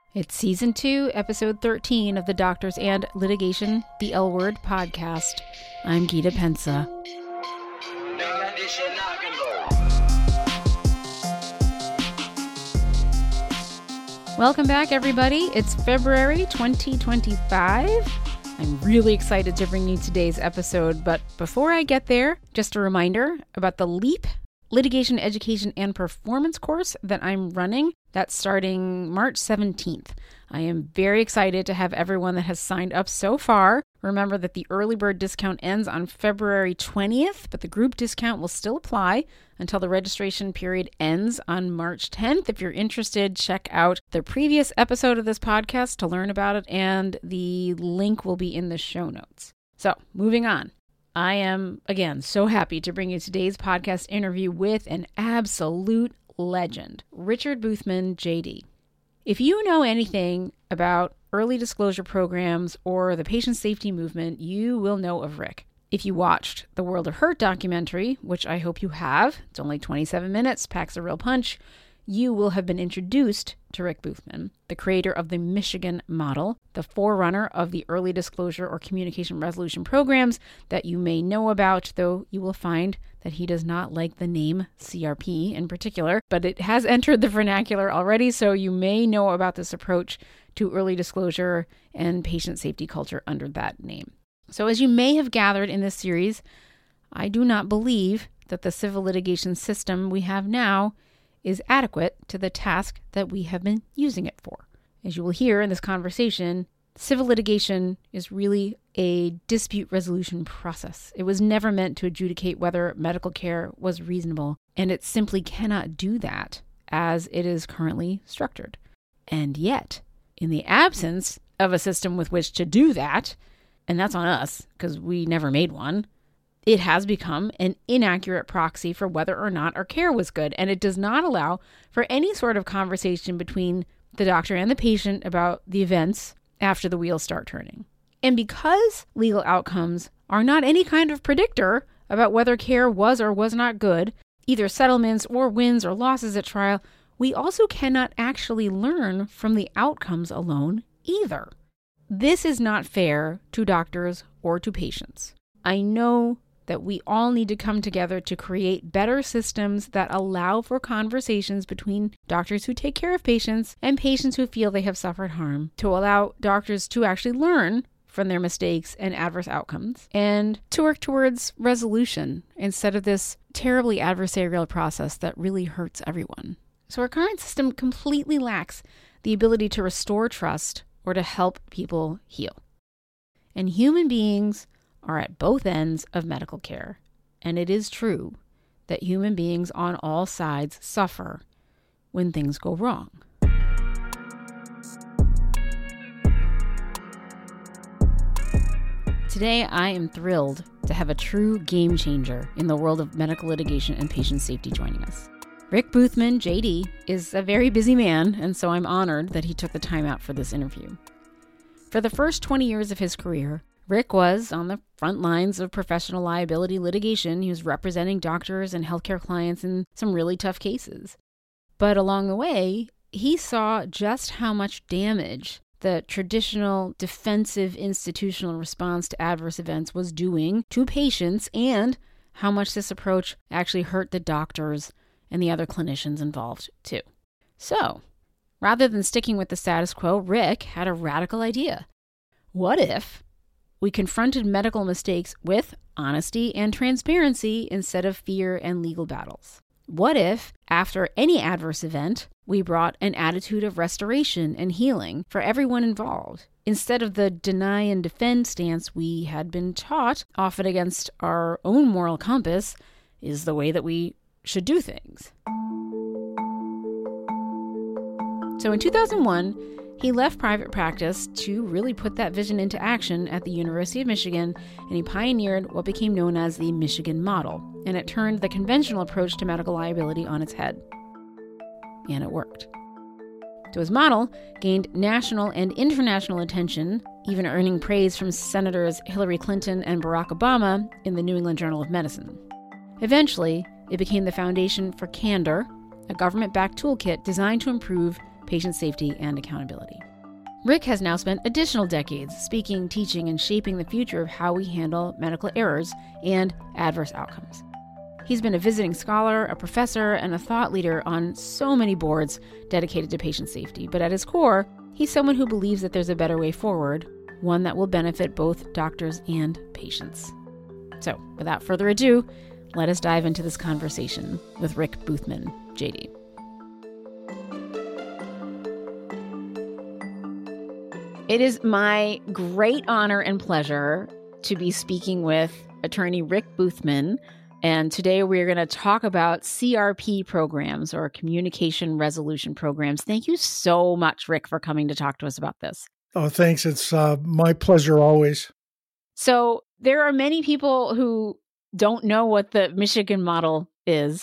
It's Season 2, Episode 13 of the Doctors and Litigation, the L Word podcast. I'm Gita Pensa. Welcome back, everybody. It's February 2025. I'm really excited to bring you today's episode, but before I get there, just a reminder about the LEAP Litigation Education and Performance course that I'm running. That's starting March 17th. I am very excited to have everyone that has signed up so far. Remember that the early bird discount ends on February 20th, but the group discount will still apply until the registration period ends on March 10th. If you're interested, check out the previous episode of this podcast to learn about it, and the link will be in the show notes. So, moving on. I am, again, so happy to bring you today's podcast interview with an absolute legend, Richard Boothman, JD. If you know anything about early disclosure programs or the patient safety movement, you will know of Rick. If you watched the World of Hurt documentary, which I hope you have, it's only 27 minutes, packs a real punch, you will have been introduced to Rick Boothman, the creator of the Michigan model, the forerunner of the early disclosure or communication resolution programs that you may know about, though you will find that he does not like the name CRP in particular, but it has entered the vernacular already, so you may know about this approach to early disclosure and patient safety culture under that name. So as you may have gathered in this series, I do not believe that the civil litigation system we have now is adequate to the task that we have been using it for. As you will hear in this conversation, civil litigation is really a dispute resolution process. It was never meant to adjudicate whether medical care was reasonable, and it simply cannot do that as it is currently structured. And yet, in the absence of a system with which to do that, and that's on us because we never made one, it has become an inaccurate proxy for whether or not our care was good, and it does not allow for any sort of conversation between the doctor and the patient about the events after the wheels start turning. And because legal outcomes are not any kind of predictor about whether care was or was not good, either settlements or wins or losses at trial, we also cannot actually learn from the outcomes alone either. This is not fair to doctors or to patients. I know that we all need to come together to create better systems that allow for conversations between doctors who take care of patients and patients who feel they have suffered harm, to allow doctors to actually learn from their mistakes and adverse outcomes, and to work towards resolution instead of this terribly adversarial process that really hurts everyone. So our current system completely lacks the ability to restore trust or to help people heal. And human beings are at both ends of medical care, and it is true that human beings on all sides suffer when things go wrong. Today, I am thrilled to have a true game changer in the world of medical litigation and patient safety joining us. Rick Boothman, JD, is a very busy man, and so I'm honored that he took the time out for this interview. For the first 20 years of his career, Rick was on the front lines of professional liability litigation. He was representing doctors and healthcare clients in some really tough cases. But along the way, he saw just how much damage the traditional defensive institutional response to adverse events was doing to patients, and how much this approach actually hurt the doctors and the other clinicians involved too. So, rather than sticking with the status quo, Rick had a radical idea. What if we confronted medical mistakes with honesty and transparency instead of fear and legal battles? What if, after any adverse event, we brought an attitude of restoration and healing for everyone involved, instead of the deny and defend stance we had been taught, often against our own moral compass, is the way that we should do things? So in 2001, he left private practice to really put that vision into action at the University of Michigan, and he pioneered what became known as the Michigan model, and it turned the conventional approach to medical liability on its head. And it worked. So his model gained national and international attention, even earning praise from Senators Hillary Clinton and Barack Obama in the New England Journal of Medicine. Eventually, it became the foundation for Candor, a government-backed toolkit designed to improve patient safety and accountability. Rick has now spent additional decades speaking, teaching, and shaping the future of how we handle medical errors and adverse outcomes. He's been a visiting scholar, a professor, and a thought leader on so many boards dedicated to patient safety. But at his core, he's someone who believes that there's a better way forward, one that will benefit both doctors and patients. So, without further ado, let us dive into this conversation with Rick Boothman, JD. It is my great honor and pleasure to be speaking with attorney Rick Boothman. And today we're going to talk about CRP programs, or communication resolution programs. Thank you so much, Rick, for coming to talk to us about this. Oh, thanks. It's my pleasure always. So there are many people who don't know what the Michigan model is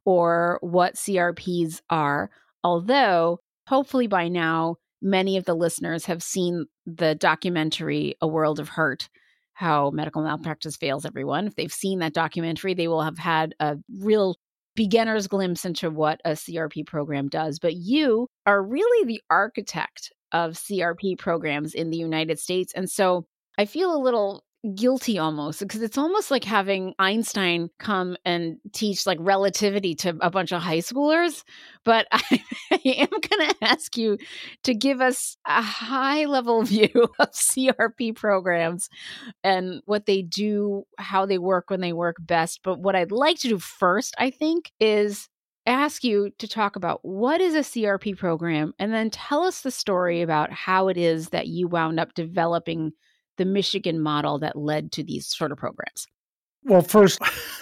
or what CRPs are, although hopefully by now, many of the listeners have seen the documentary, A World of Hurt, How Medical Malpractice Fails Everyone. If they've seen that documentary, they will have had a real beginner's glimpse into what a CRP program does. But you are really the architect of CRP programs in the United States. And so I feel a little guilty almost, because it's almost like having Einstein come and teach like relativity to a bunch of high schoolers. But I am going to ask you to give us a high level view of CRP programs and what they do, how they work when they work best. But what I'd like to do first, I think, is ask you to talk about what is a CRP program, and then tell us the story about how it is that you wound up developing the Michigan model that led to these sort of programs. Well, first,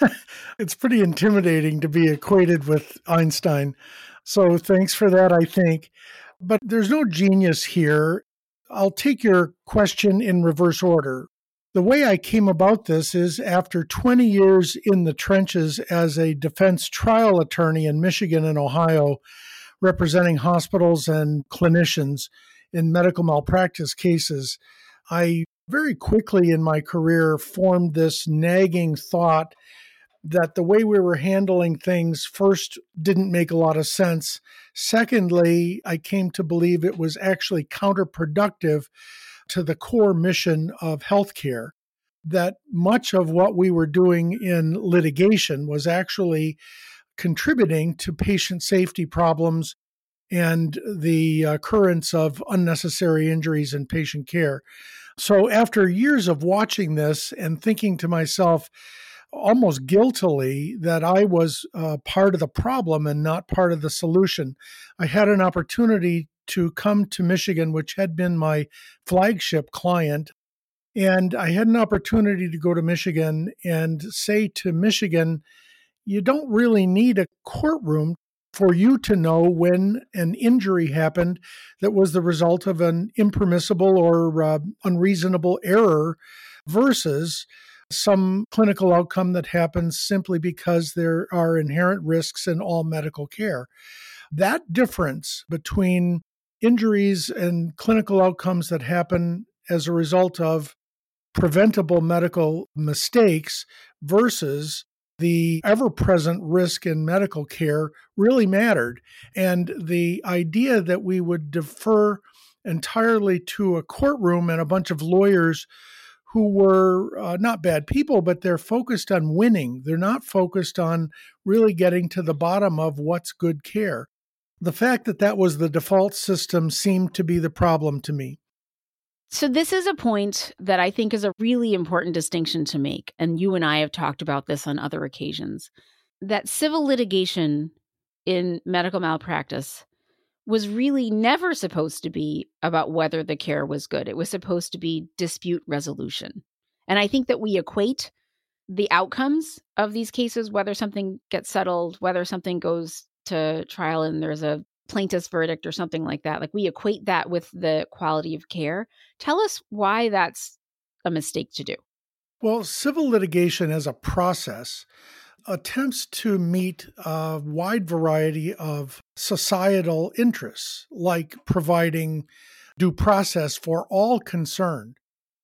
it's pretty intimidating to be equated with Einstein. So thanks for that, I think. But there's no genius here. I'll take your question in reverse order. The way I came about this is after 20 years in the trenches as a defense trial attorney in Michigan and Ohio, representing hospitals and clinicians in medical malpractice cases, I very quickly in my career formed this nagging thought that the way we were handling things, first, didn't make a lot of sense. Secondly, I came to believe it was actually counterproductive to the core mission of healthcare, that much of what we were doing in litigation was actually contributing to patient safety problems and the occurrence of unnecessary injuries in patient care. So after years of watching this and thinking to myself, almost guiltily, that I was part of the problem and not part of the solution, I had an opportunity to come to Michigan, which had been my flagship client. And I had an opportunity to go to Michigan and say to Michigan, you don't really need a courtroom for you to know when an injury happened that was the result of an impermissible or unreasonable error versus some clinical outcome that happens simply because there are inherent risks in all medical care. That difference between injuries and clinical outcomes that happen as a result of preventable medical mistakes versus the ever-present risk in medical care really mattered. And the idea that we would defer entirely to a courtroom and a bunch of lawyers who were not bad people, but they're focused on winning. They're not focused on really getting to the bottom of what's good care. The fact that that was the default system seemed to be the problem to me. So this is a point that I think is a really important distinction to make, and you and I have talked about this on other occasions, that civil litigation in medical malpractice was really never supposed to be about whether the care was good. It was supposed to be dispute resolution. And I think that we equate the outcomes of these cases, whether something gets settled, whether something goes to trial and there's a plaintiff's verdict or something like that. Like we equate that with the quality of care. Tell us why that's a mistake to do. Well, civil litigation as a process attempts to meet a wide variety of societal interests, like providing due process for all concerned.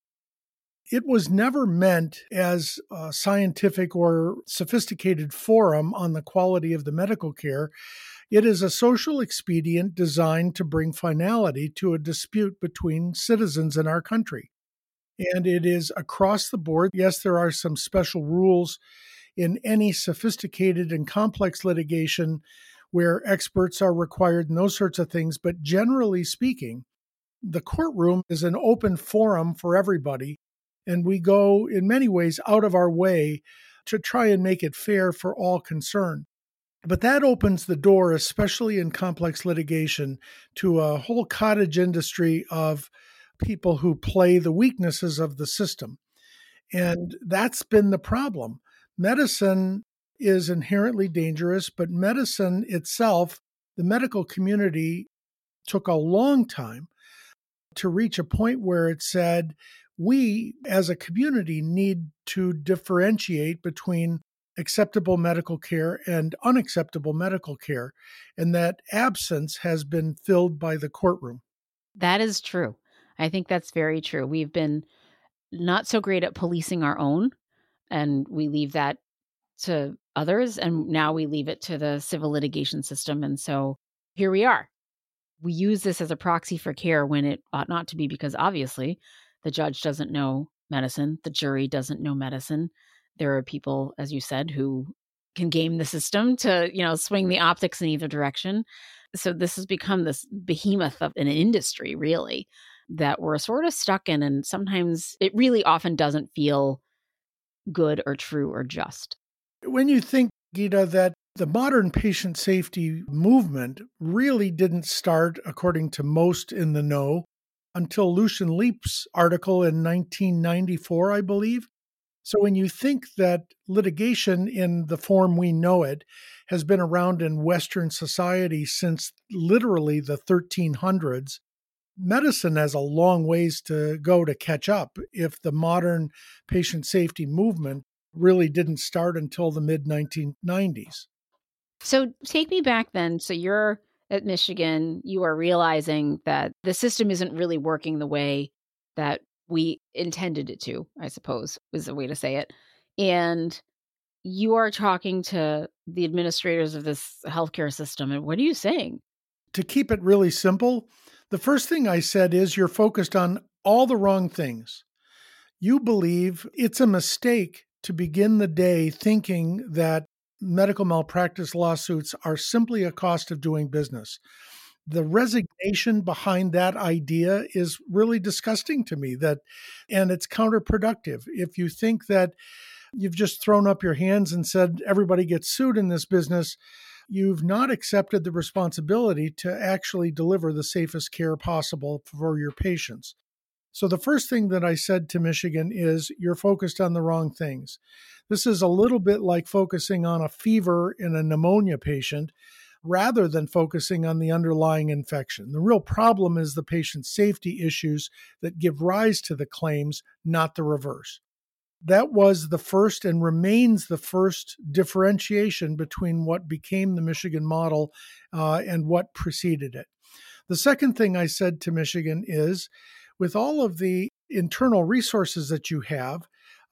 It was never meant as a scientific or sophisticated forum on the quality of the medical care. It is a social expedient designed to bring finality to a dispute between citizens in our country. And it is across the board. Yes, there are some special rules in any sophisticated and complex litigation where experts are required and those sorts of things. But generally speaking, the courtroom is an open forum for everybody. And we go, in many ways, out of our way to try and make it fair for all concerned. But that opens the door, especially in complex litigation, to a whole cottage industry of people who play the weaknesses of the system. And that's been the problem. Medicine is inherently dangerous, but medicine itself, the medical community, took a long time to reach a point where it said, we as a community need to differentiate between acceptable medical care and unacceptable medical care. And that absence has been filled by the courtroom. That is true. I think that's very true. We've been not so great at policing our own, and we leave that to others. And now we leave it to the civil litigation system. And so here we are. We use this as a proxy for care when it ought not to be, because obviously the judge doesn't know medicine. The jury doesn't know medicine. There are people, as you said, who can game the system to, swing the optics in either direction. So this has become this behemoth of an industry, really, that we're sort of stuck in. And sometimes it really often doesn't feel good or true or just. When you think, Gita, that the modern patient safety movement really didn't start, according to most in the know, until Lucian Leape's article in 1994, I believe. So when you think that litigation in the form we know it has been around in Western society since literally the 1300s, medicine has a long ways to go to catch up if the modern patient safety movement really didn't start until the mid-1990s. So take me back then. So you're at Michigan, you are realizing that the system isn't really working the way that we intended it to, I suppose, is a way to say it. And you are talking to the administrators of this healthcare system. And what are you saying? To keep it really simple, the first thing I said is you're focused on all the wrong things. You believe it's a mistake to begin the day thinking that medical malpractice lawsuits are simply a cost of doing business. The resignation behind that idea is really disgusting to me, and it's counterproductive. If you think that you've just thrown up your hands and said everybody gets sued in this business, you've not accepted the responsibility to actually deliver the safest care possible for your patients. So the first thing that I said to Michigan is you're focused on the wrong things. This is a little bit like focusing on a fever in a pneumonia patient rather than focusing on the underlying infection. The real problem is the patient safety issues that give rise to the claims, not the reverse. That was the first and remains the first differentiation between what became the Michigan model and what preceded it. The second thing I said to Michigan is, with all of the internal resources that you have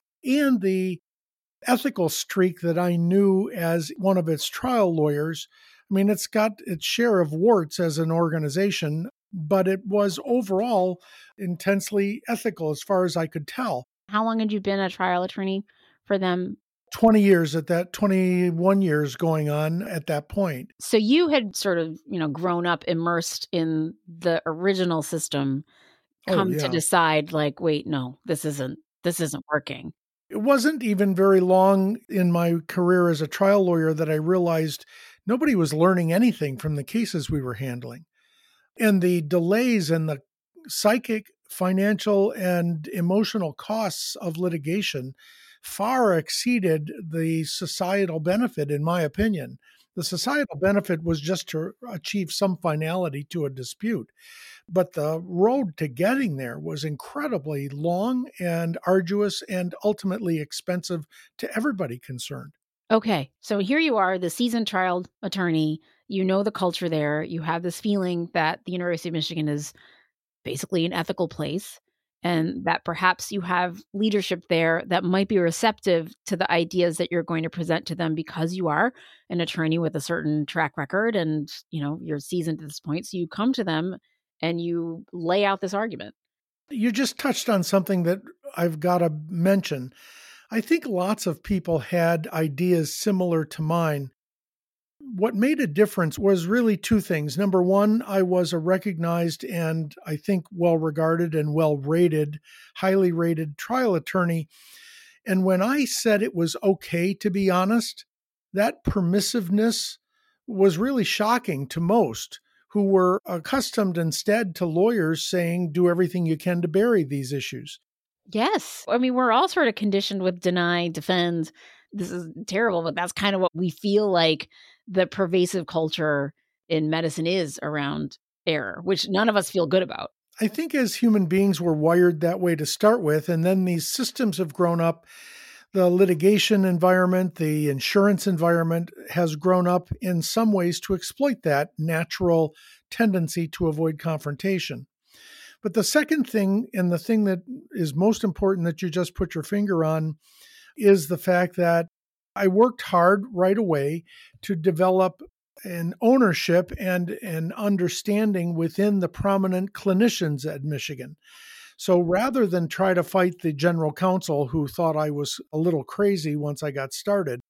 and the ethical streak that I knew as one of its trial lawyers, I mean, it's got its share of warts as an organization, but it was overall intensely ethical as far as I could tell. How long had you been a trial attorney for them? 20 years at that, 21 years going on at that point. So you had sort of, grown up immersed in the original system, come to decide like, wait, no, this isn't working. It wasn't even very long in my career as a trial lawyer that I realized nobody was learning anything from the cases we were handling. And the delays and the psychic, financial, and emotional costs of litigation far exceeded the societal benefit, in my opinion. The societal benefit was just to achieve some finality to a dispute. But the road to getting there was incredibly long and arduous and ultimately expensive to everybody concerned. Okay, so here you are, the seasoned trial attorney. You know the culture there. You have this feeling that the University of Michigan is basically an ethical place. and that perhaps you have leadership there that might be receptive to the ideas that you're going to present to them because you are an attorney with a certain track record and, you're seasoned at this point. So you come to them and you lay out this argument. You just touched on something that I've got to mention. I think lots of people had ideas similar to mine. What made a difference was really two things. Number one, I was a recognized and I think well-regarded and well-rated, highly rated trial attorney. And when I said it was okay to be honest, that permissiveness was really shocking to most who were accustomed instead to lawyers saying, do everything you can to bury these issues. Yes. I mean, we're all sort of conditioned with deny, defend. This is terrible, but that's kind of what we feel like the pervasive culture in medicine is around error, which none of us feel good about. I think as human beings, we're wired that way to start with. And then these systems have grown up. The litigation environment, the insurance environment has grown up in some ways to exploit that natural tendency to avoid confrontation. But the second thing, and the thing that is most important that you just put your finger on, is the fact that I worked hard right away to develop an ownership and an understanding within the prominent clinicians at Michigan. So rather than try to fight the general counsel who thought I was a little crazy once I got started,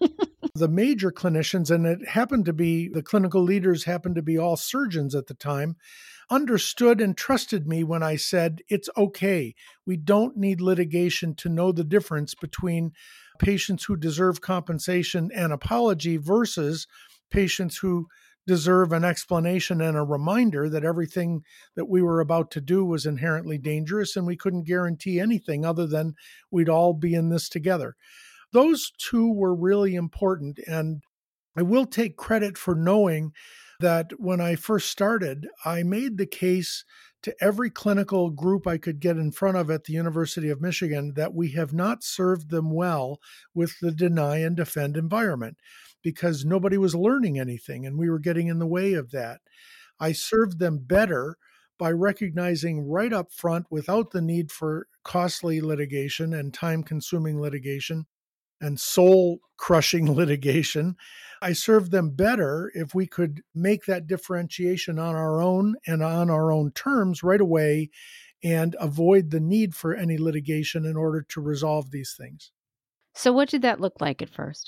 the major clinicians, and it happened to be the clinical leaders happened to be all surgeons at the time, understood and trusted me when I said, it's okay. We don't need litigation to know the difference between patients who deserve compensation and apology versus patients who deserve an explanation and a reminder that everything that we were about to do was inherently dangerous and we couldn't guarantee anything other than we'd all be in this together. Those two were really important. And I will take credit for knowing that when I first started, I made the case to every clinical group I could get in front of at the University of Michigan that we have not served them well with the deny and defend environment because nobody was learning anything and we were getting in the way of that. I served them better by recognizing right up front, without the need for costly litigation and time-consuming litigation and soul-crushing litigation, I served them better if we could make that differentiation on our own and on our own terms right away and avoid the need for any litigation in order to resolve these things. So what did that look like at first?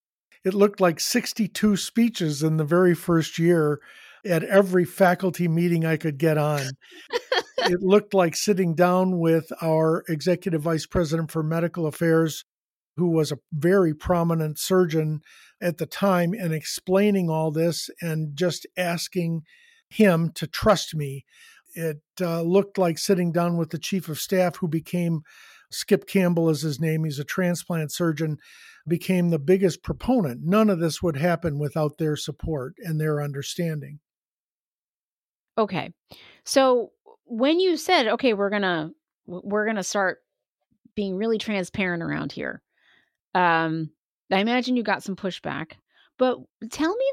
It looked like 62 speeches in the very first year at every faculty meeting I could get on. It looked like sitting down with our executive vice president for medical affairs, who was a very prominent surgeon at the time, and explaining all this and just asking him to trust me. It looked like sitting down with the chief of staff, who became Skip Campbell is his name. He's a transplant surgeon, became the biggest proponent. None of this would happen without their support and their understanding. Okay. So when you said, okay, we're going to start being really transparent around here, I imagine you got some pushback, but tell me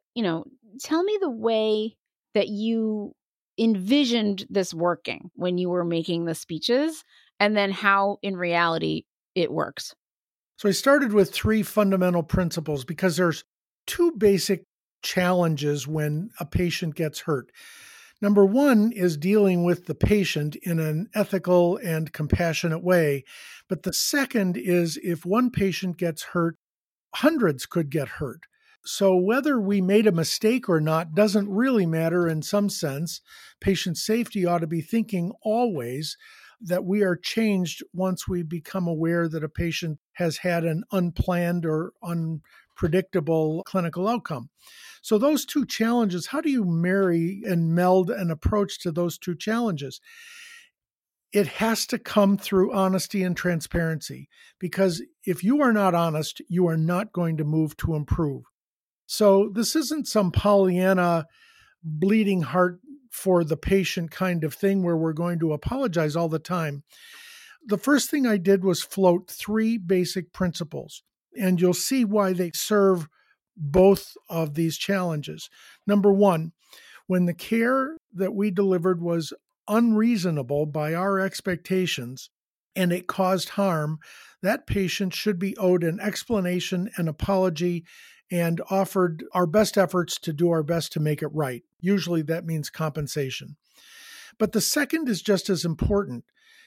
the way that you envisioned this working when you were making the speeches, and then how in reality it works. So I started with three fundamental principles because there's two basic challenges when a patient gets hurt. Number one is dealing with the patient in an ethical and compassionate way. But the second is if one patient gets hurt, hundreds could get hurt. So whether we made a mistake or not doesn't really matter in some sense. Patient safety ought to be thinking always that we are changed once we become aware that a patient has had an unplanned or unpredictable clinical outcome. So those two challenges, how do you marry and meld an approach to those two challenges? It has to come through honesty and transparency, because if you are not honest, you are not going to move to improve. So this isn't some Pollyanna bleeding heart for the patient kind of thing where we're going to apologize all the time. The first thing I did was float three basic principles, and you'll see why they serve both of these challenges. Number one, when the care that we delivered was unreasonable by our expectations and it caused harm, that patient should be owed an explanation, an apology, and offered our best efforts to do our best to make it right. Usually that means compensation. But the second is just as important.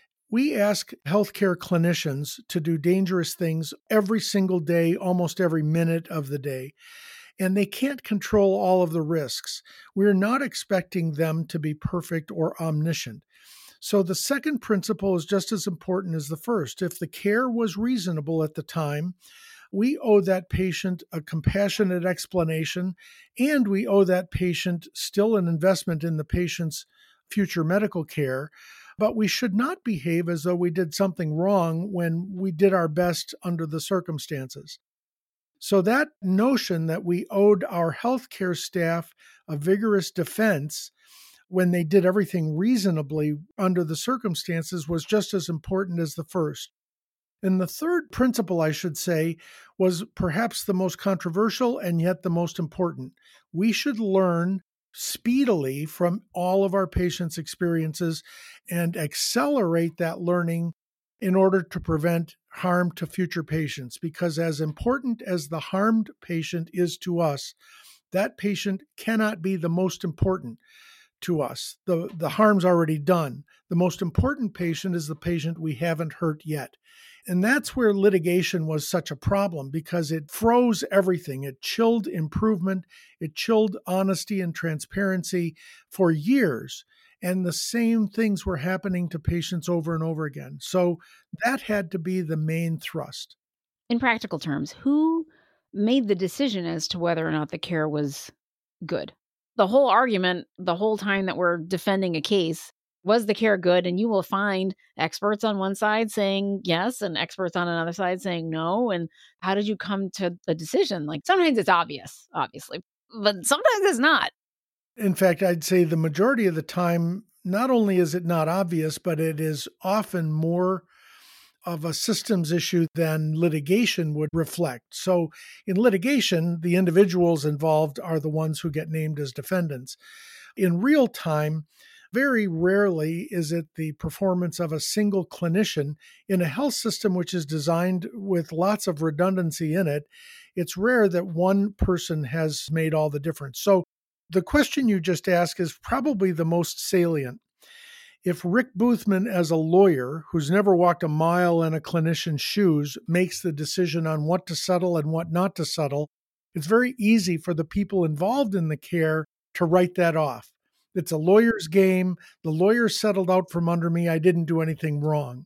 We ask healthcare clinicians to do dangerous things every single day, almost every minute of the day, and they can't control all of the risks. We're not expecting them to be perfect or omniscient. So the second principle is just as important as the first. If the care was reasonable at the time, we owe that patient a compassionate explanation, and we owe that patient still an investment in the patient's future medical care. But we should not behave as though we did something wrong when we did our best under the circumstances. So that notion that we owed our healthcare staff a vigorous defense when they did everything reasonably under the circumstances was just as important as the first. And the third principle, I should say, was perhaps the most controversial and yet the most important. We should learn speedily from all of our patients' experiences and accelerate that learning in order to prevent harm to future patients. Because as important as the harmed patient is to us, that patient cannot be the most important to us. The harm's already done. The most important patient is the patient we haven't hurt yet. And that's where litigation was such a problem because it froze everything. It chilled improvement. It chilled honesty and transparency for years. And the same things were happening to patients over and over again. So that had to be the main thrust. In practical terms, who made the decision as to whether or not the care was good? The whole argument, the whole time that we're defending a case, was the care good? And you will find experts on one side saying yes and experts on another side saying no. And how did you come to a decision? Like sometimes it's obvious, obviously, but sometimes it's not. In fact, I'd say the majority of the time, not only is it not obvious, but it is often more of a systems issue than litigation would reflect. So in litigation, the individuals involved are the ones who get named as defendants. In real time, very rarely is it the performance of a single clinician in a health system which is designed with lots of redundancy in it. It's rare that one person has made all the difference. So the question you just asked is probably the most salient. If Rick Boothman, as a lawyer who's never walked a mile in a clinician's shoes, makes the decision on what to settle and what not to settle, it's very easy for the people involved in the care to write that off. It's a lawyer's game. The lawyer settled out from under me. I didn't do anything wrong.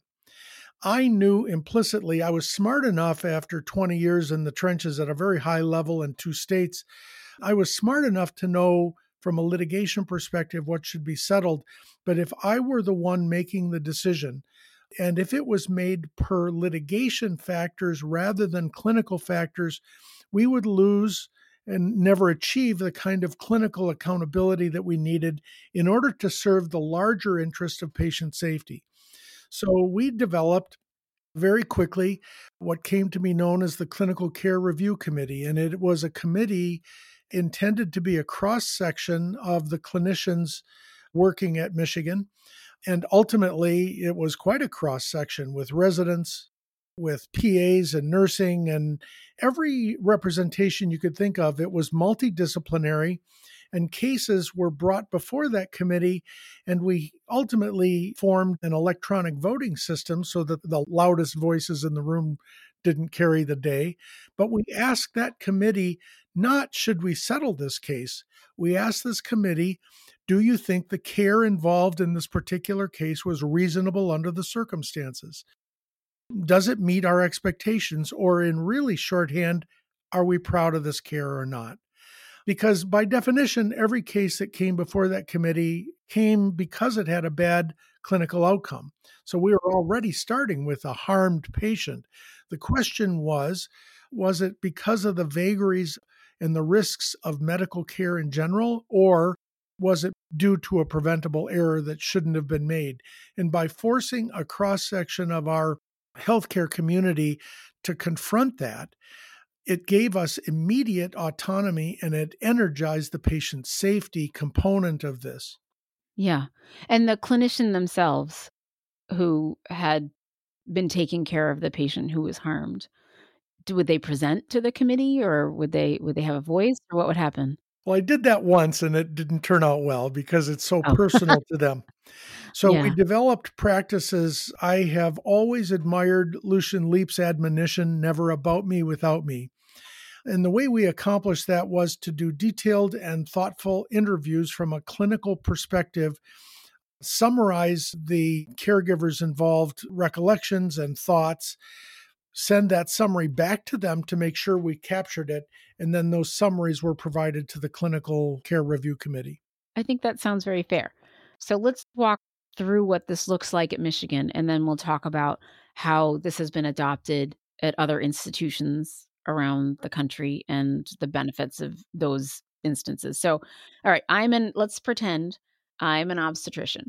I knew implicitly, I was smart enough after 20 years in the trenches at a very high level in 2 states. I was smart enough to know from a litigation perspective what should be settled. But if I were the one making the decision, and if it was made per litigation factors rather than clinical factors, we would lose and never achieve the kind of clinical accountability that we needed in order to serve the larger interest of patient safety. So we developed very quickly what came to be known as the Clinical Care Review Committee, and it was a committee intended to be a cross-section of the clinicians working at Michigan. And ultimately, it was quite a cross-section with residents, with PAs and nursing, and every representation you could think of. It was multidisciplinary, and cases were brought before that committee, and we ultimately formed an electronic voting system so that the loudest voices in the room didn't carry the day. But we asked that committee, not should we settle this case? We asked this committee, do you think the care involved in this particular case was reasonable under the circumstances? Does it meet our expectations? Or in really shorthand, are we proud of this care or not? Because by definition, every case that came before that committee came because it had a bad clinical outcome. So we were already starting with a harmed patient. The question was it because of the vagaries and the risks of medical care in general, or was it due to a preventable error that shouldn't have been made? And by forcing a cross-section of our healthcare community to confront that, it gave us immediate autonomy and it energized the patient safety component of this. Yeah. And the clinician themselves who had been taking care of the patient who was harmed, would they present to the committee, or would they have a voice, or what would happen? Well, I did that once and it didn't turn out well because it's so Oh, personal to them. So we yeah. developed practices. I have always admired Lucian Leape's admonition, never about me without me. And the way we accomplished that was to do detailed and thoughtful interviews from a clinical perspective, summarize the caregivers involved recollections and thoughts, send that summary back to them to make sure we captured it. And then those summaries were provided to the clinical care review committee. I think that sounds very fair. So let's walk through what this looks like at Michigan, and then we'll talk about how this has been adopted at other institutions around the country and the benefits of those instances. So, all right, let's pretend I'm an obstetrician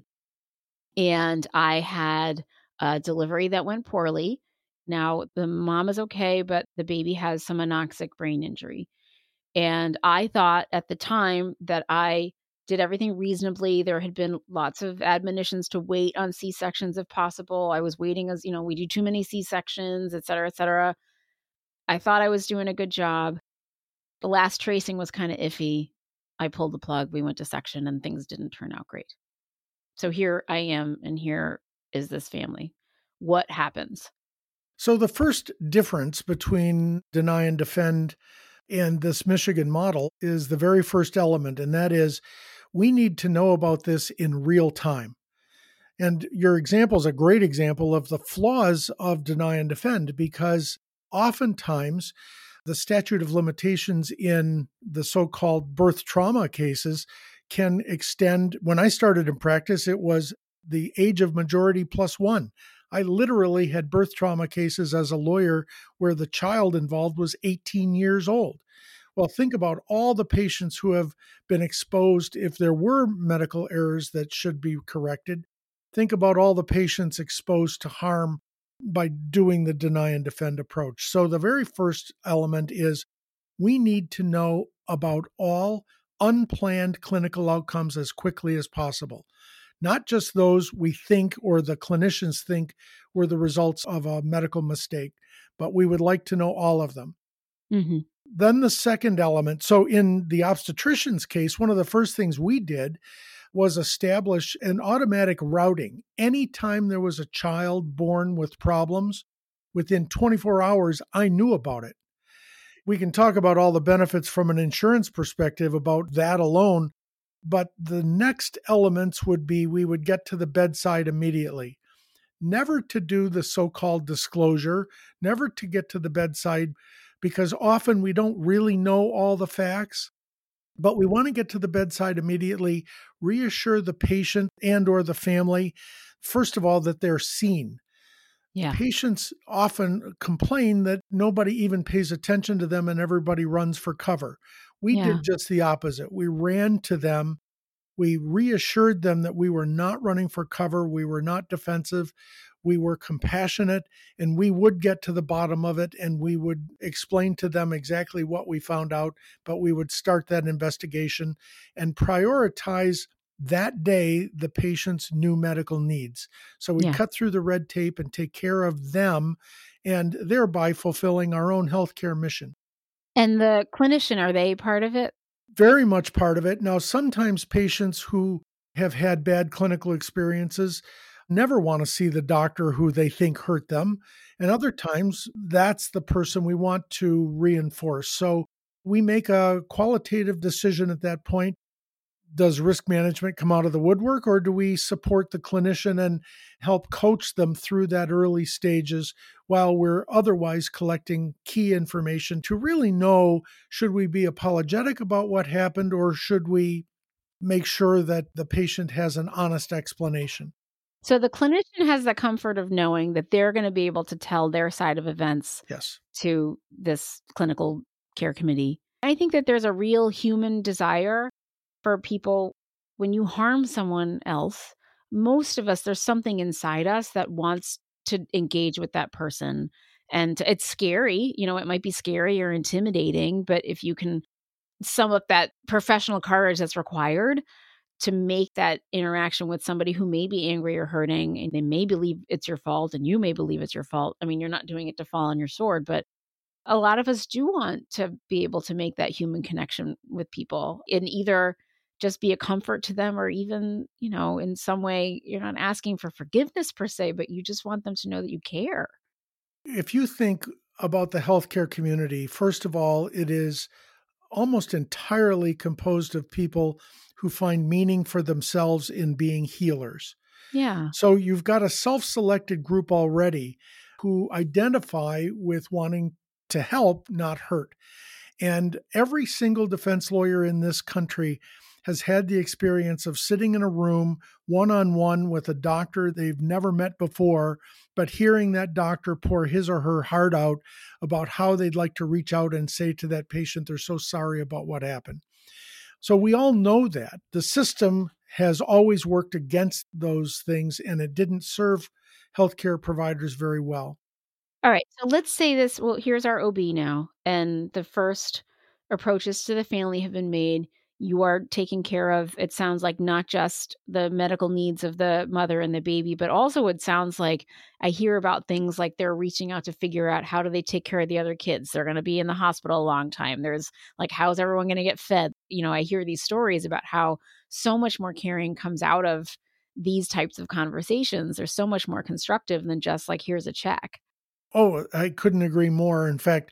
and I had a delivery that went poorly. Now, the mom is okay, but the baby has some anoxic brain injury. And I thought at the time that I did everything reasonably. There had been lots of admonitions to wait on C-sections if possible. I was waiting, as we do too many C-sections, et cetera, et cetera. I thought I was doing a good job. The last tracing was kind of iffy. I pulled the plug. We went to section and things didn't turn out great. So here I am, and here is this family. What happens? So the first difference between deny and defend and this Michigan model is the very first element, and that is we need to know about this in real time. And your example is a great example of the flaws of deny and defend, because oftentimes the statute of limitations in the so-called birth trauma cases can extend. When I started in practice, it was the age of majority plus one. I literally had birth trauma cases as a lawyer where the child involved was 18 years old. Well, think about all the patients who have been exposed if there were medical errors that should be corrected. Think about all the patients exposed to harm by doing the deny and defend approach. So, the very first element is we need to know about all unplanned clinical outcomes as quickly as possible, not just those we think or the clinicians think were the results of a medical mistake, but we would like to know all of them. Mm-hmm. Then the second element. So in the obstetrician's case, one of the first things we did was establish an automatic routing. Anytime there was a child born with problems, within 24 hours, I knew about it. We can talk about all the benefits from an insurance perspective about that alone, but the next elements would be we would get to the bedside immediately. Never to do the so-called disclosure, never to get to the bedside, because often we don't really know all the facts, but we want to get to the bedside immediately, reassure the patient and or the family, first of all, that they're seen. Yeah. Patients often complain that nobody even pays attention to them and everybody runs for cover. We Yeah. did just the opposite. We ran to them. We reassured them that we were not running for cover. We were not defensive. We were compassionate, and we would get to the bottom of it, and we would explain to them exactly what we found out, but we would start that investigation and prioritize that day the patient's new medical needs. So we Yeah. cut through the red tape and take care of them, and thereby fulfilling our own healthcare mission. And the clinician, are they part of it? Very much part of it. Now, sometimes patients who have had bad clinical experiences never want to see the doctor who they think hurt them. And other times, that's the person we want to reinforce. So we make a qualitative decision at that point. Does risk management come out of the woodwork, or do we support the clinician and help coach them through that early stages while we're otherwise collecting key information to really know, should we be apologetic about what happened, or should we make sure that the patient has an honest explanation? So the clinician has the comfort of knowing that they're going to be able to tell their side of events Yes. to this clinical care committee. I think that there's a real human desire for people. When you harm someone else, most of us, there's something inside us that wants to engage with that person. And it's scary, it might be scary or intimidating, but if you can sum up that professional courage that's required to make that interaction with somebody who may be angry or hurting, and they may believe it's your fault and you may believe it's your fault. I mean, you're not doing it to fall on your sword, but a lot of us do want to be able to make that human connection with people and either just be a comfort to them or even, in some way, you're not asking for forgiveness per se, but you just want them to know that you care. If you think about the healthcare community, first of all, it is almost entirely composed of people who find meaning for themselves in being healers. Yeah. So you've got a self-selected group already who identify with wanting to help, not hurt. And every single defense lawyer in this country has had the experience of sitting in a room one-on-one with a doctor they've never met before, but hearing that doctor pour his or her heart out about how they'd like to reach out and say to that patient, they're so sorry about what happened. So we all know that the system has always worked against those things, and it didn't serve healthcare providers very well. All right. So let's say this. Well, here's our OB now. And the first approaches to the family have been made. You are taking care of, it sounds like, not just the medical needs of the mother and the baby, but also it sounds like I hear about things like they're reaching out to figure out how do they take care of the other kids. They're going to be in the hospital a long time. There's like, how's everyone going to get fed? I hear these stories about how so much more caring comes out of these types of conversations. They're so much more constructive than just like, here's a check. Oh, I couldn't agree more. In fact,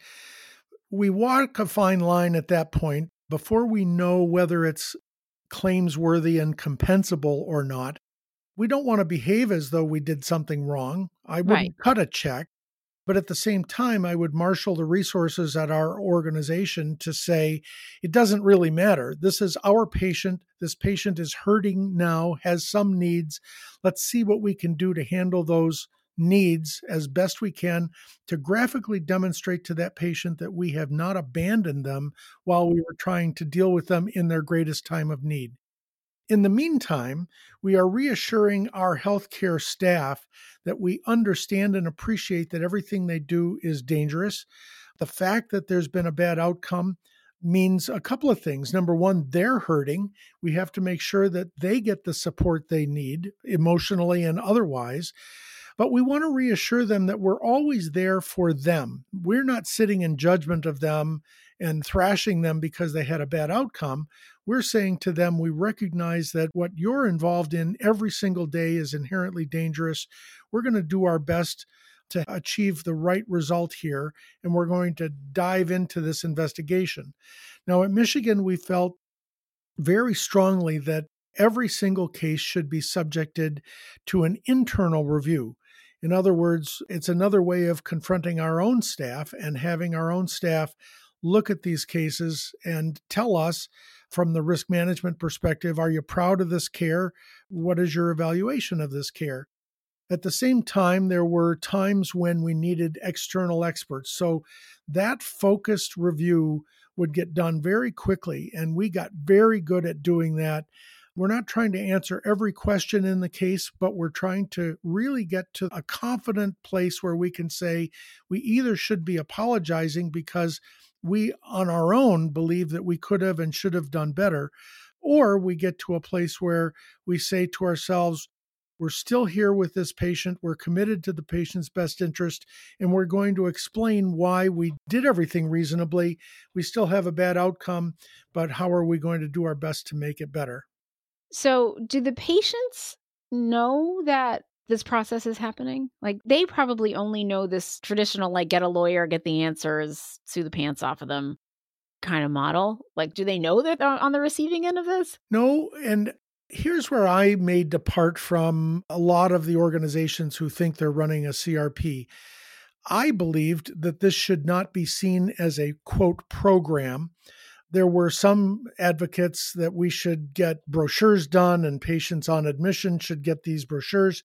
we walk a fine line at that point before we know whether it's claims worthy and compensable or not. We don't want to behave as though we did something wrong. I Right. wouldn't cut a check, but at the same time, I would marshal the resources at our organization to say, it doesn't really matter. This is our patient. This patient is hurting now, has some needs. Let's see what we can do to handle those needs as best we can to graphically demonstrate to that patient that we have not abandoned them while we were trying to deal with them in their greatest time of need. In the meantime, we are reassuring our healthcare staff that we understand and appreciate that everything they do is dangerous. The fact that there's been a bad outcome means a couple of things. Number one, they're hurting. We have to make sure that they get the support they need, emotionally and otherwise. But we want to reassure them that we're always there for them. We're not sitting in judgment of them and thrashing them because they had a bad outcome. We're saying to them, we recognize that what you're involved in every single day is inherently dangerous. We're going to do our best to achieve the right result here, and we're going to dive into this investigation. Now, at Michigan, we felt very strongly that every single case should be subjected to an internal review. In other words, it's another way of confronting our own staff and having our own staff look at these cases and tell us from the risk management perspective, are you proud of this care? What is your evaluation of this care? At the same time, there were times when we needed external experts. So that focused review would get done very quickly, and we got very good at doing that. We're not trying to answer every question in the case, but we're trying to really get to a confident place where we can say we either should be apologizing because we on our own believe that we could have and should have done better, or we get to a place where we say to ourselves, we're still here with this patient. We're committed to the patient's best interest, and we're going to explain why we did everything reasonably. We still have a bad outcome, but how are we going to do our best to make it better? So, do the patients know that this process is happening? Like, they probably only know this traditional, like, get a lawyer, get the answers, sue the pants off of them kind of model. Like, do they know that they're on the receiving end of this? No, and here's where I may depart from a lot of the organizations who think they're running a CRP. I believed that this should not be seen as a quote program. There were some advocates that we should get brochures done and patients on admission should get these brochures.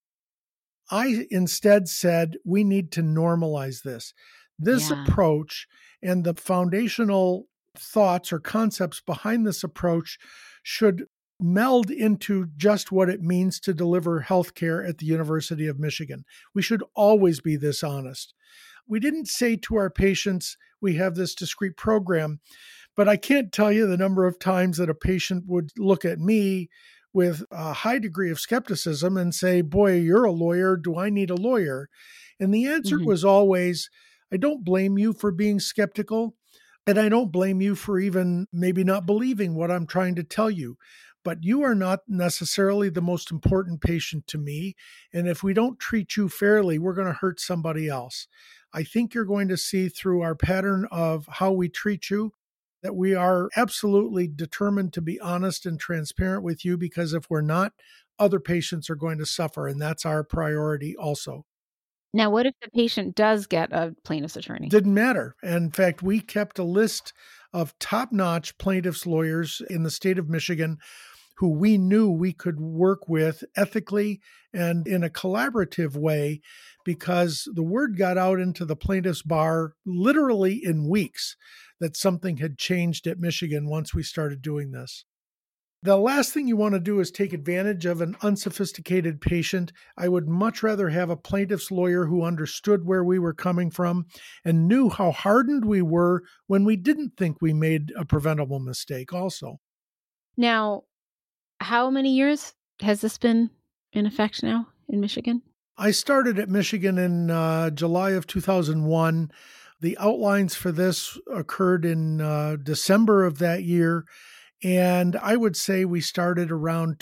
I instead said we need to normalize this. This Yeah. approach and the foundational thoughts or concepts behind this approach should meld into just what it means to deliver healthcare at the University of Michigan. We should always be this honest. We didn't say to our patients, we have this discrete program, but I can't tell you the number of times that a patient would look at me with a high degree of skepticism and say, boy, you're a lawyer. Do I need a lawyer? And the answer Hmm. was always, I don't blame you for being skeptical. And I don't blame you for even maybe not believing what I'm trying to tell you. But you are not necessarily the most important patient to me. And if we don't treat you fairly, we're going to hurt somebody else. I think you're going to see through our pattern of how we treat you that we are absolutely determined to be honest and transparent with you, because if we're not, other patients are going to suffer. And that's our priority also. Now, what if the patient does get a plaintiff's attorney? Didn't matter. In fact, we kept a list of top-notch plaintiffs' lawyers in the state of Michigan who we knew we could work with ethically and in a collaborative way, because the word got out into the plaintiffs' bar literally in weeks that something had changed at Michigan once we started doing this. The last thing you want to do is take advantage of an unsophisticated patient. I would much rather have a plaintiff's lawyer who understood where we were coming from and knew how hardened we were when we didn't think we made a preventable mistake also. Now, how many years has this been in effect now in Michigan? I started at Michigan in July of 2001. The outlines for this occurred in December of that year. And I would say we started around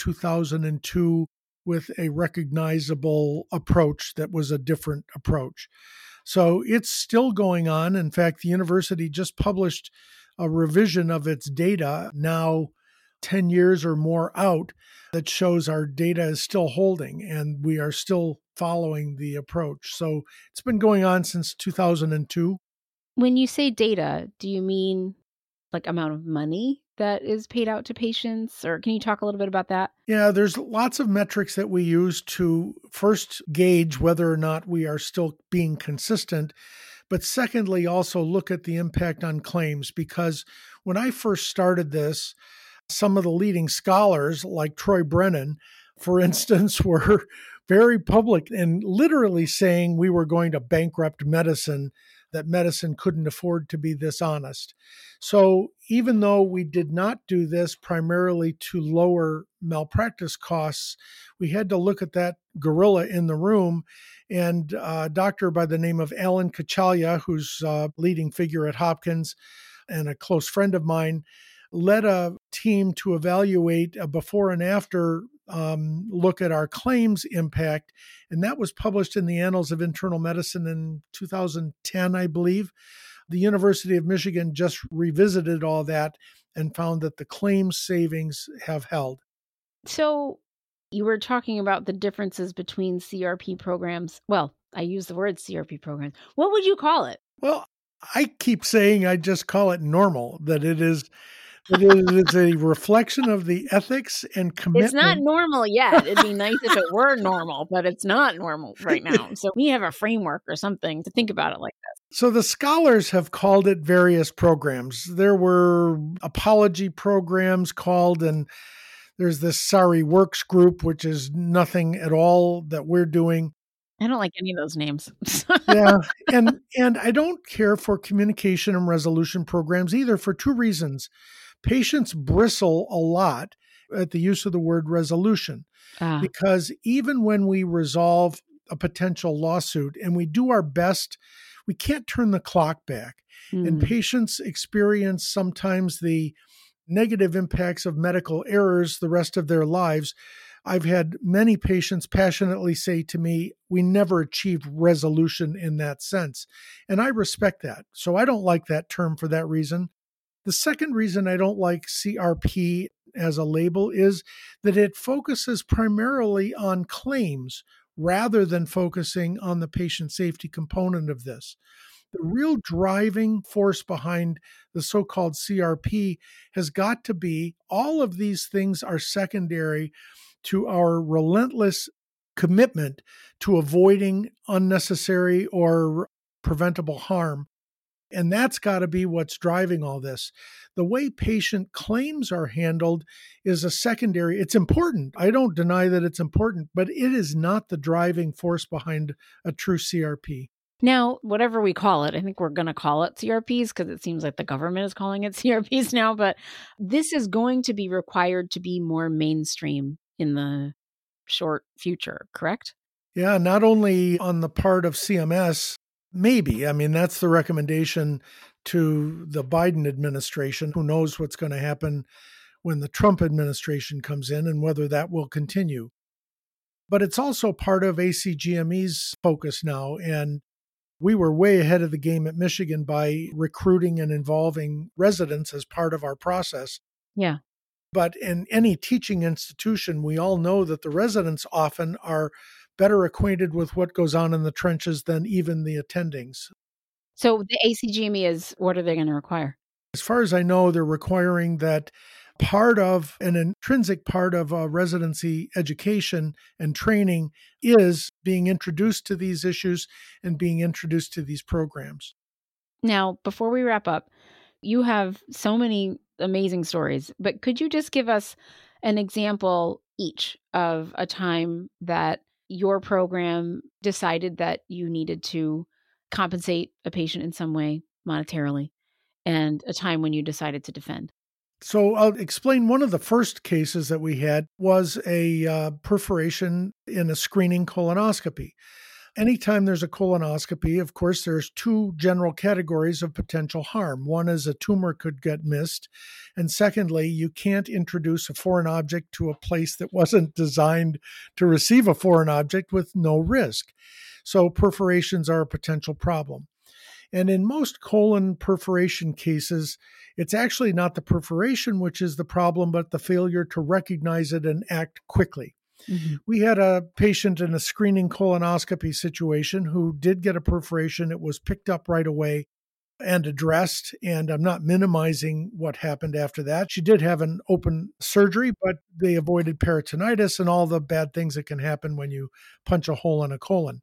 2002 with a recognizable approach that was a different approach. So it's still going on. In fact, the university just published a revision of its data now 10 years or more out that shows our data is still holding and we are still following the approach. So it's been going on since 2002. When you say data, do you mean like amount of money that is paid out to patients? Or can you talk a little bit about that? Yeah, there's lots of metrics that we use to first gauge whether or not we are still being consistent. But secondly, also look at the impact on claims, because when I first started this, some of the leading scholars like Troy Brennan, for instance, were very public and literally saying we were going to bankrupt medicine, that medicine couldn't afford to be this honest. So even though we did not do this primarily to lower malpractice costs, we had to look at that gorilla in the room. And a doctor by the name of Alan Kachalia, who's a leading figure at Hopkins and a close friend of mine, led a team to evaluate a before and after look at our claims impact. And that was published in the Annals of Internal Medicine in 2010, I believe. The University of Michigan just revisited all that and found that the claims savings have held. So you were talking about the differences between CRP programs. Well, I use the word CRP programs. What would you call it? Well, I keep saying I just call it normal, that it is a reflection of the ethics and commitment. It's not normal yet. It'd be nice if it were normal, but it's not normal right now. So we have a framework or something to think about it like this. So the scholars have called it various programs. There were apology programs called, and there's this Sorry Works group, which is nothing at all that we're doing. I don't like any of those names. Yeah. And I don't care for communication and resolution programs either, for two reasons. Patients bristle a lot at the use of the word resolution, because even when we resolve a potential lawsuit and we do our best, we can't turn the clock back. And patients experience sometimes the negative impacts of medical errors the rest of their lives. I've had many patients passionately say to me, we never achieved resolution in that sense. And I respect that. So I don't like that term for that reason. The second reason I don't like CRP as a label is that it focuses primarily on claims rather than focusing on the patient safety component of this. The real driving force behind the so-called CRP has got to be all of these things are secondary to our relentless commitment to avoiding unnecessary or preventable harm. And that's got to be what's driving all this. The way patient claims are handled is a secondary. It's important. I don't deny that it's important, but it is not the driving force behind a true CRP. Now, whatever we call it, I think we're going to call it CRPs because it seems like the government is calling it CRPs now, but this is going to be required to be more mainstream in the short future, correct? Yeah, not only on the part of CMS, maybe. I mean, that's the recommendation to the Biden administration. Who knows what's going to happen when the Trump administration comes in and whether that will continue. But it's also part of ACGME's focus now. And we were way ahead of the game at Michigan by recruiting and involving residents as part of our process. Yeah. But in any teaching institution, we all know that the residents often are better acquainted with what goes on in the trenches than even the attendings. So the ACGME is, what are they going to require? As far as I know, they're requiring that part of an intrinsic part of a residency education and training is being introduced to these issues and being introduced to these programs. Now, before we wrap up, you have so many amazing stories, but could you just give us an example each of a time that your program decided that you needed to compensate a patient in some way monetarily, and a time when you decided to defend? So I'll explain. One of the first cases that we had was a perforation in a screening colonoscopy. Anytime there's a colonoscopy, of course, there's two general categories of potential harm. One is a tumor could get missed. And secondly, you can't introduce a foreign object to a place that wasn't designed to receive a foreign object with no risk. So perforations are a potential problem. And in most colon perforation cases, it's actually not the perforation which is the problem, but the failure to recognize it and act quickly. Mm-hmm. We had a patient in a screening colonoscopy situation who did get a perforation. It was picked up right away and addressed, and I'm not minimizing what happened after that. She did have an open surgery, but they avoided peritonitis and all the bad things that can happen when you punch a hole in a colon.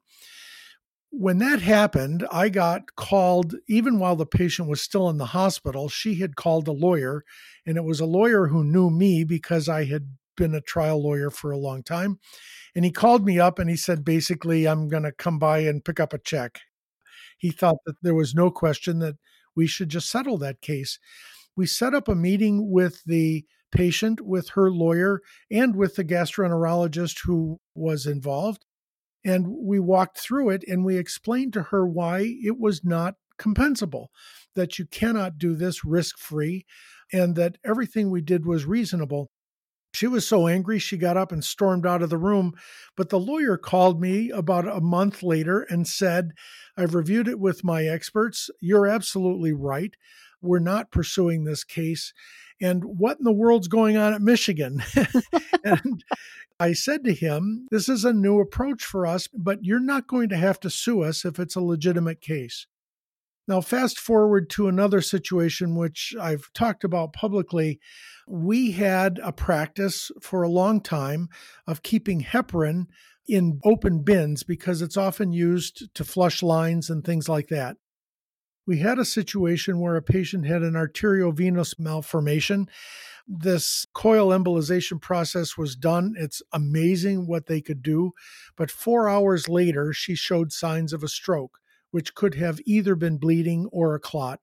When that happened, I got called, even while the patient was still in the hospital, she had called a lawyer, and it was a lawyer who knew me because I had been a trial lawyer for a long time. And he called me up and he said, basically, I'm going to come by and pick up a check. He thought that there was no question that we should just settle that case. We set up a meeting with the patient, with her lawyer, and with the gastroenterologist who was involved. And we walked through it and we explained to her why it was not compensable, that you cannot do this risk-free, and that everything we did was reasonable. She was so angry, she got up and stormed out of the room. But the lawyer called me about a month later and said, I've reviewed it with my experts. You're absolutely right. We're not pursuing this case. And what in the world's going on at Michigan? And I said to him, this is a new approach for us, but you're not going to have to sue us if it's a legitimate case. Now, fast forward to another situation, which I've talked about publicly. We had a practice for a long time of keeping heparin in open bins because it's often used to flush lines and things like that. We had a situation where a patient had an arteriovenous malformation. This coil embolization process was done. It's amazing what they could do. But 4 hours later, she showed signs of a stroke, which could have either been bleeding or a clot.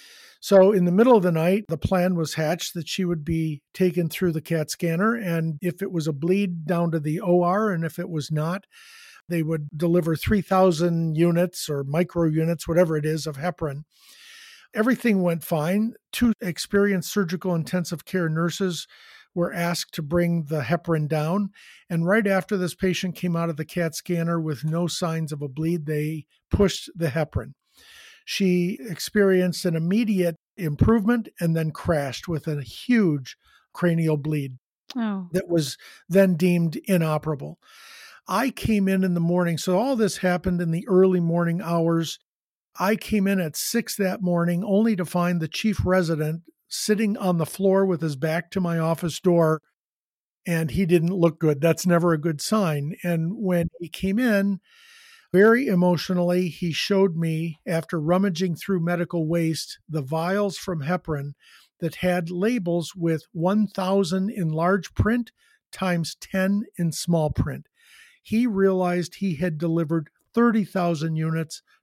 So in the middle of the night, the plan was hatched that she would be taken through the CAT scanner. And if it was a bleed, down to the OR. And if it was not, they would deliver 3,000 units or micro units, whatever it is, of heparin. Everything went fine. 2 experienced surgical intensive care nurses were asked to bring the heparin down. And right after this patient came out of the CAT scanner with no signs of a bleed, they pushed the heparin. She experienced an immediate improvement and then crashed with a huge cranial bleed that was then deemed inoperable. I came in the morning. So all this happened in the early morning hours. I came in at 6 that morning only to find the chief resident sitting on the floor with his back to my office door, and he didn't look good. That's never a good sign. And when he came in, very emotionally, he showed me, after rummaging through medical waste, the vials from heparin that had labels with 1,000 in large print times 10 in small print. He realized he had delivered 30,000 units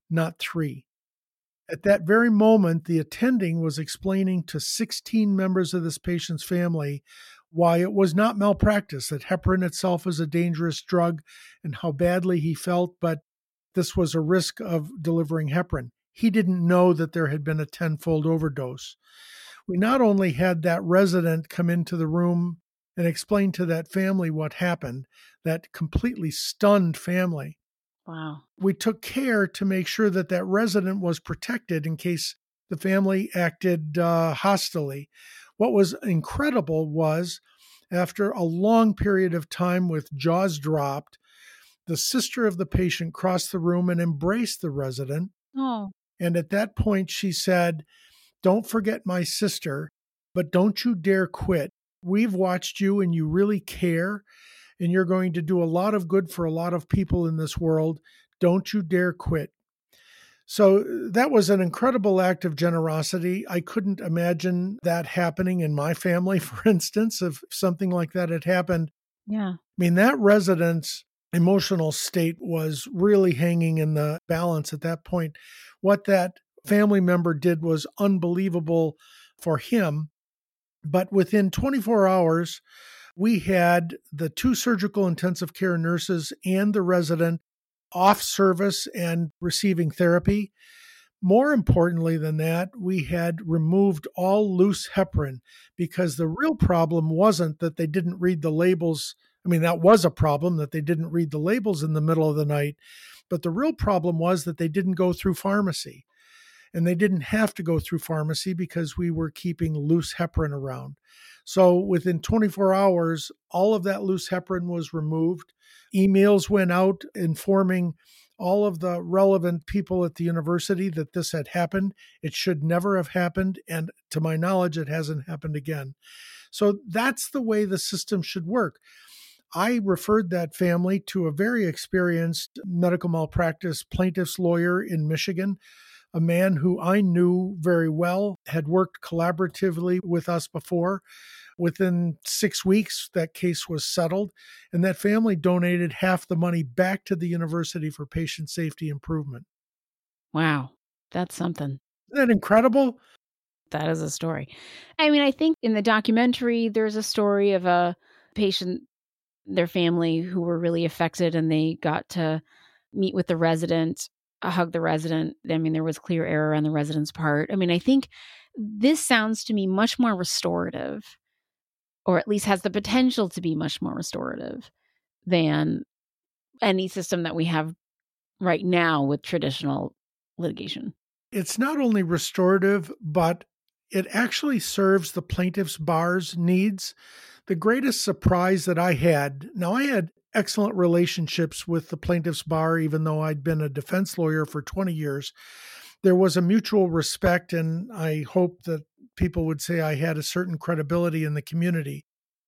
not 3. At that very moment, the attending was explaining to 16 members of this patient's family why it was not malpractice, that heparin itself is a dangerous drug, and how badly he felt, but this was a risk of delivering heparin. He didn't know that there had been a tenfold overdose. We not only had that resident come into the room and explain to that family what happened, that completely stunned family. Wow. We took care to make sure that that resident was protected in case the family acted hostilely. What was incredible was, after a long period of time with jaws dropped, the sister of the patient crossed the room and embraced the resident. Oh, And at that point, she said, "Don't forget my sister, but don't you dare quit. We've watched you and you really care, and you're going to do a lot of good for a lot of people in this world. Don't you dare quit." So that was an incredible act of generosity. I couldn't imagine that happening in my family, for instance, if something like that had happened. yeah. I mean, that resident's emotional state was really hanging in the balance at that point. What that family member did was unbelievable for him. But within 24 hours, we had the 2 surgical intensive care nurses and the resident off service and receiving therapy. More importantly than that, we had removed all loose heparin, because the real problem wasn't that they didn't read the labels. I mean, that was a problem, that they didn't read the labels in the middle of the night. But the real problem was that they didn't go through pharmacy. And they didn't have to go through pharmacy because we were keeping loose heparin around. So within 24 hours, all of that loose heparin was removed. Emails went out informing all of the relevant people at the university that this had happened. It should never have happened. And to my knowledge, it hasn't happened again. So that's the way the system should work. I referred that family to a very experienced medical malpractice plaintiff's lawyer in Michigan, a man who I knew very well, had worked collaboratively with us before. Within 6 weeks, that case was settled, and that family donated half the money back to the university for patient safety improvement. Wow. That's something. Isn't that incredible? That is a story. I mean, I think in the documentary, there's a story of a patient, their family, who were really affected, and they got to meet with the resident, hug the resident. I mean, there was clear error on the resident's part. I mean, I think this sounds to me much more restorative, or at least has the potential to be much more restorative than any system that we have right now with traditional litigation. It's not only restorative, but it actually serves the plaintiff's bar's needs. The greatest surprise that I had, now I had excellent relationships with the plaintiff's bar, even though I'd been a defense lawyer for 20 years. There was a mutual respect, and I hope that people would say I had a certain credibility in the community.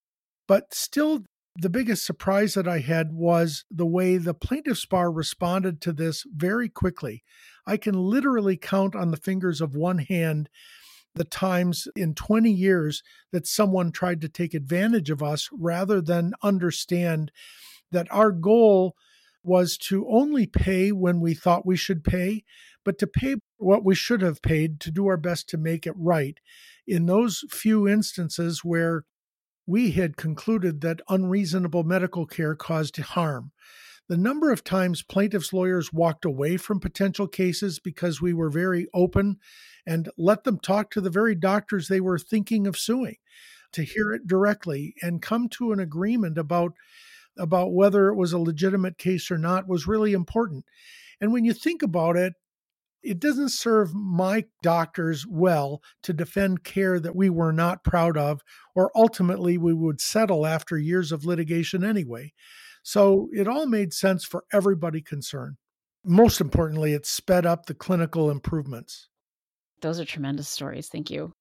But still, the biggest surprise that I had was the way the plaintiff's bar responded to this very quickly. I can literally count on the fingers of one hand the times in 20 years that someone tried to take advantage of us rather than understand that our goal was to only pay when we thought we should pay, but to pay what we should have paid, to do our best to make it right. In those few instances where we had concluded that unreasonable medical care caused harm, the number of times plaintiffs' lawyers walked away from potential cases because we were very open and let them talk to the very doctors they were thinking of suing, to hear it directly and come to an agreement about whether it was a legitimate case or not, was really important. And when you think about it, it doesn't serve my doctors well to defend care that we were not proud of, or ultimately we would settle after years of litigation anyway. So it all made sense for everybody concerned. Most importantly, it sped up the clinical improvements. Those are tremendous stories. Thank you.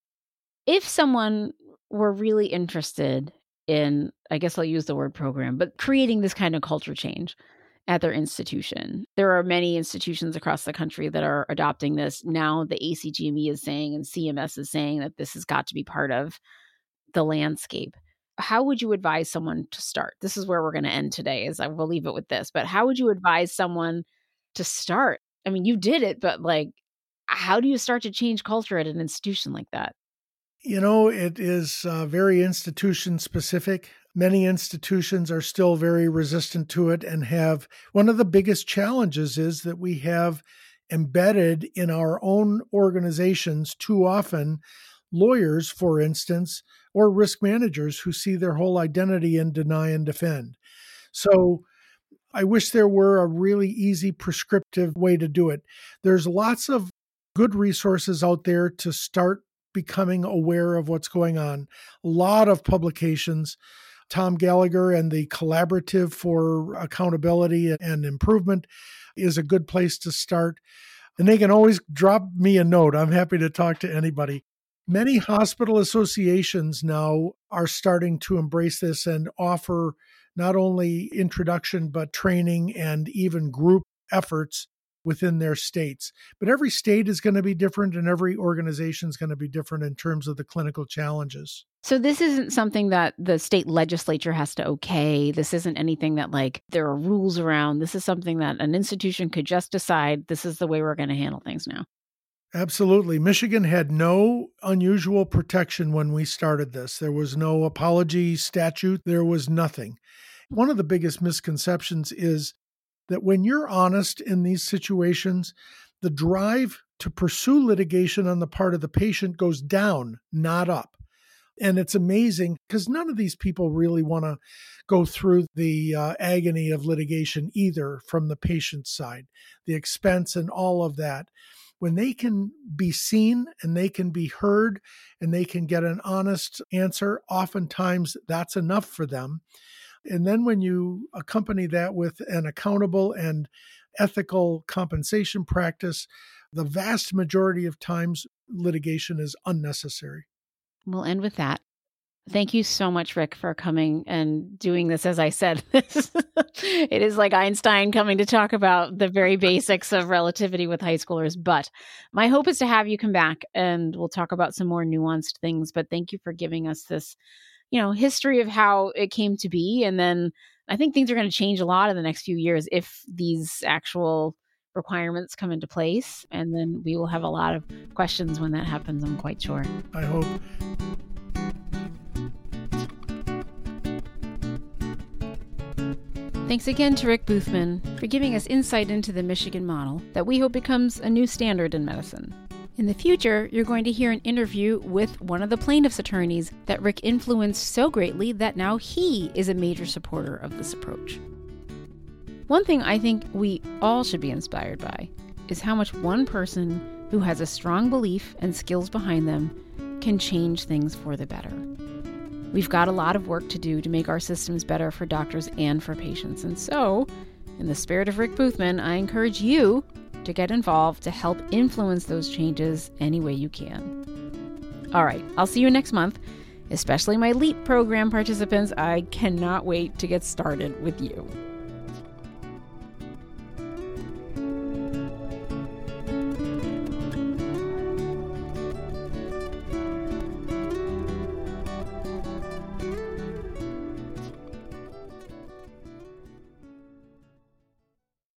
If someone were really interested in, I guess I'll use the word program, but creating this kind of culture change at their institution, there are many institutions across the country that are adopting this. Now the ACGME is saying, and CMS is saying, that this has got to be part of the landscape. How would you advise someone to start? This is where we're going to end today, is I will leave it with this, but how would you advise someone to start? I mean, you did it, but like, how do you start to change culture at an institution like that? It is very institution specific. Many institutions are still very resistant to it and have one of the biggest challenges is that we have embedded in our own organizations too often lawyers, for instance, or risk managers who see their whole identity in deny and defend. So I wish there were a really easy prescriptive way to do it. There's lots of good resources out there to start becoming aware of what's going on. A lot of publications. Tom Gallagher and the Collaborative for Accountability and Improvement is a good place to start. And they can always drop me a note. I'm happy to talk to anybody. Many hospital associations now are starting to embrace this and offer not only introduction, but training and even group efforts within their states. But every state is going to be different and every organization is going to be different in terms of the clinical challenges. So this isn't something that the state legislature has to okay. This isn't anything that like there are rules around. This is something that an institution could just decide this is the way we're going to handle things now. Absolutely. Michigan had no unusual protection when we started this. There was no apology statute. There was nothing. One of the biggest misconceptions is that when you're honest in these situations, the drive to pursue litigation on the part of the patient goes down, not up. And it's amazing because none of these people really want to go through the agony of litigation either from the patient's side, the expense and all of that. When they can be seen and they can be heard and they can get an honest answer, oftentimes that's enough for them. And then when you accompany that with an accountable and ethical compensation practice, the vast majority of times litigation is unnecessary. We'll end with that. Thank you so much, Rick, for coming and doing this. As I said, it is like Einstein coming to talk about the very basics of relativity with high schoolers. But my hope is to have you come back and we'll talk about some more nuanced things. But thank you for giving us this, history of how it came to be. And then I think things are going to change a lot in the next few years if these actual requirements come into place. And then we will have a lot of questions when that happens, I'm quite sure. I hope. Thanks again to Rick Boothman for giving us insight into the Michigan model that we hope becomes a new standard in medicine. In the future, you're going to hear an interview with one of the plaintiff's attorneys that Rick influenced so greatly that now he is a major supporter of this approach. One thing I think we all should be inspired by is how much one person who has a strong belief and skills behind them can change things for the better. We've got a lot of work to do to make our systems better for doctors and for patients. And so, in the spirit of Rick Boothman, I encourage you to get involved to help influence those changes any way you can. All right, I'll see you next month, especially my LEAP program participants. I cannot wait to get started with you.